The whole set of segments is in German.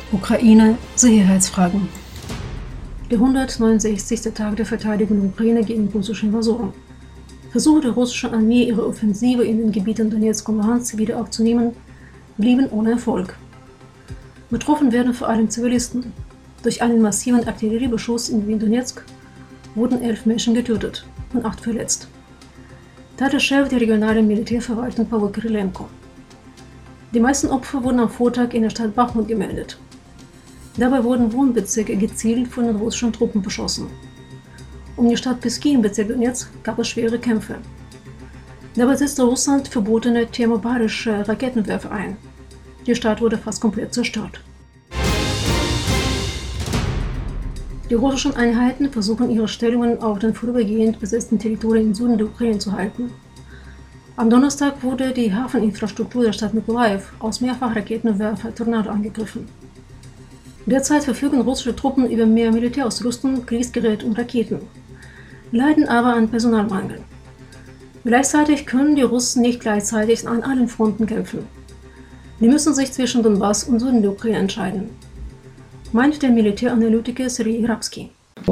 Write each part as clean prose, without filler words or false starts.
Ukraine Sicherheitsfragen. Der 169. Tag der Verteidigung der Ukraine gegen russische Invasoren. Versuche der russischen Armee, ihre Offensive in den Gebieten Donetsk und Luhansk wieder aufzunehmen, blieben ohne Erfolg. Betroffen werden vor allem Zivilisten. Durch einen massiven Artilleriebeschuss in Donetsk wurden 11 Menschen getötet und 8 verletzt, teilte Chef der regionalen Militärverwaltung Pawlo Kyrylenko. Die meisten Opfer wurden am Vortag in der Stadt Bachmut gemeldet. Dabei wurden Wohnbezirke gezielt von den russischen Truppen beschossen. Um die Stadt Peski im Bezirk Donetsk gab es schwere Kämpfe. Dabei setzte Russland verbotene thermobarische Raketenwerfer ein. Die Stadt wurde fast komplett zerstört. Die russischen Einheiten versuchen ihre Stellungen auf den vorübergehend besetzten Territorien im Süden der Ukraine zu halten. Am Donnerstag wurde die Hafeninfrastruktur der Stadt Mykolajiw aus Mehrfachraketenwerfer Tornado angegriffen. Derzeit verfügen russische Truppen über mehr Militärausrüstung, Kriegsgerät und Raketen, leiden aber an Personalmangel. Gleichzeitig können die Russen nicht gleichzeitig an allen Fronten kämpfen. Die müssen sich zwischen Donbass und Süden der Ukraine entscheiden, meint der Militäranalytiker Sergei Hrabskij.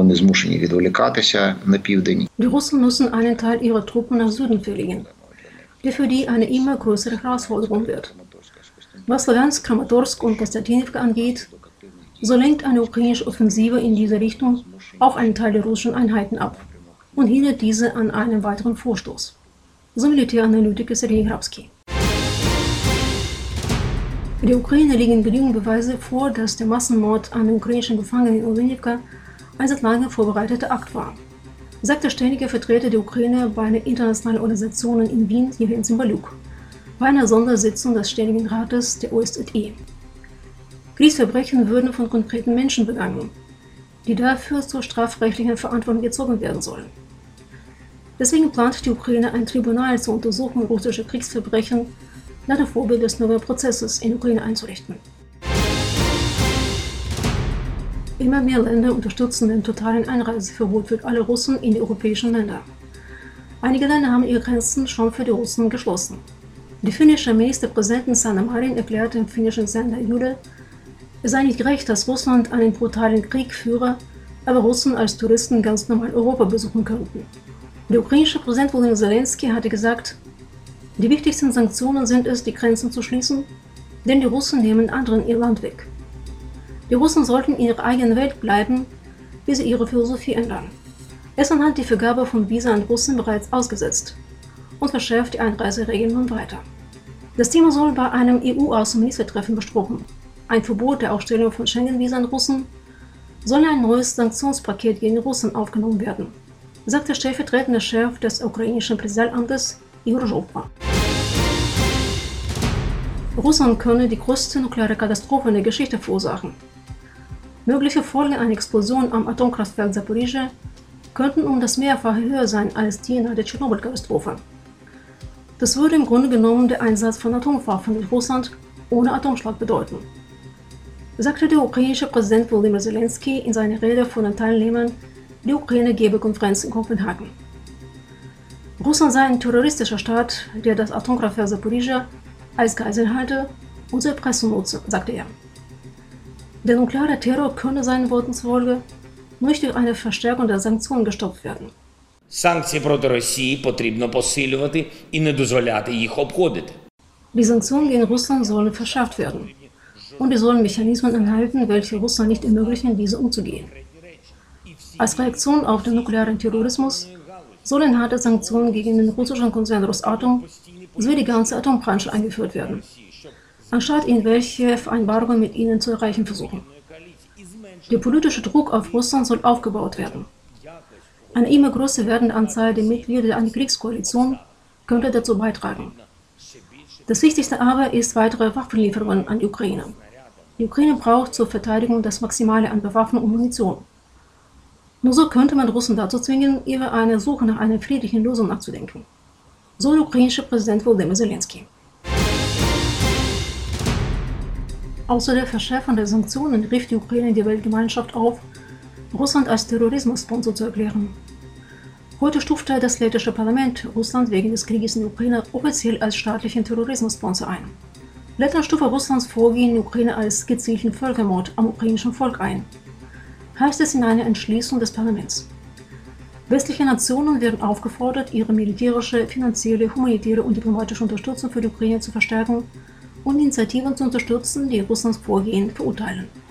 Die Russen müssen einen Teil ihrer Truppen nach Süden verlegen, der für die eine immer größere Herausforderung wird. Was Slowiansk, Kramatorsk und Konstantinivka angeht, so lenkt eine ukrainische Offensive in diese Richtung auch einen Teil der russischen Einheiten ab und hindert diese an einem weiteren Vorstoß. So Militäranalytiker Sergei Hrabskij. Der Ukraine liegen genügend Beweise vor, dass der Massenmord an den ukrainischen Gefangenen in Olenivka ein seit langem vorbereiteter Akt war, sagt der ständige Vertreter der Ukraine bei einer internationalen Organisation in Wien, Jewgen Cymbaluk, bei einer Sondersitzung des Ständigen Rates der OSZE. Kriegsverbrechen würden von konkreten Menschen begangen, die dafür zur strafrechtlichen Verantwortung gezogen werden sollen. Deswegen plant die Ukraine ein Tribunal zur Untersuchung russischer Kriegsverbrechen nach dem Vorbild des Nürnberg-Prozesses in der Ukraine einzurichten. Immer mehr Länder unterstützen den totalen Einreiseverbot für alle Russen in die europäischen Länder. Einige Länder haben ihre Grenzen schon für die Russen geschlossen. Die finnische Ministerpräsidentin Sanna Marin erklärte im finnischen Sender Yle, es sei nicht gerecht, dass Russland einen brutalen Krieg führe, aber Russen als Touristen ganz normal Europa besuchen könnten. Der ukrainische Präsident Volodymyr Zelensky hatte gesagt, die wichtigsten Sanktionen sind es, die Grenzen zu schließen, denn die Russen nehmen anderen ihr Land weg. Die Russen sollten in ihrer eigenen Welt bleiben, bis sie ihre Philosophie ändern. Estland hat die Vergabe von Visa an Russen bereits ausgesetzt und verschärft die Einreiseregeln weiter. Das Thema soll bei einem EU-Außenministertreffen besprochen. Ein Verbot der Ausstellung von Schengen-Visa an Russen soll ein neues Sanktionspaket gegen Russen aufgenommen werden, sagt der stellvertretende Chef des ukrainischen Präsidialamtes Igor Zhukva. Russland könne die größte nukleare Katastrophe in der Geschichte verursachen. Mögliche Folgen einer Explosion am Atomkraftwerk Zaporizhzhia könnten um das Mehrfache höher sein als die nach der Tschernobyl-Katastrophe. Das würde im Grunde genommen den Einsatz von Atomwaffen durch Russland ohne Atomschlag bedeuten, sagte der ukrainische Präsident Volodymyr Zelensky in seiner Rede vor den Teilnehmern der Ukraine-Geberkonferenz in Kopenhagen. Russland sei ein terroristischer Staat, der das Atomkraftwerk Zaporizhzhia als Geisel halte und zur Erpressung nutze, sagte er. Der nukleare Terror könne seinen Worten zufolge nur durch eine Verstärkung der Sanktionen gestoppt werden. Санкції проти Росії потрібно посилювати і не дозволяти їх обходити. Die Sanktionen gegen Russland sollen verschärft werden und die sollen Mechanismen enthalten, welche Russland nicht ermöglichen, diese umzugehen. Als Reaktion auf den nuklearen Terrorismus sollen harte Sanktionen gegen den russischen Konzern Rosatom sowie die ganze Atombranche eingeführt werden, anstatt irgendwelche Vereinbarungen mit ihnen zu erreichen versuchen. Der politische Druck auf Russland soll aufgebaut werden. Eine immer größer werdende Anzahl der Mitglieder der Antikriegskoalition könnte dazu beitragen. Das Wichtigste aber ist weitere Waffenlieferungen an die Ukraine. Die Ukraine braucht zur Verteidigung das Maximale an Bewaffnung und Munition. Nur so könnte man Russen dazu zwingen, über eine Suche nach einer friedlichen Lösung nachzudenken. So der ukrainische Präsident Volodymyr Zelensky. Außer der Verschärfung der Sanktionen rief die Ukraine die Weltgemeinschaft auf, Russland als Terrorismussponsor zu erklären. Heute stufte das lettische Parlament Russland wegen des Krieges in der Ukraine offiziell als staatlichen Terrorismussponsor ein. Lettland stufe Russlands Vorgehen in der Ukraine als gezielten Völkermord am ukrainischen Volk ein, heißt es in einer Entschließung des Parlaments. Westliche Nationen werden aufgefordert, ihre militärische, finanzielle, humanitäre und diplomatische Unterstützung für die Ukraine zu verstärken und Initiativen zu unterstützen, die Russlands Vorgehen verurteilen.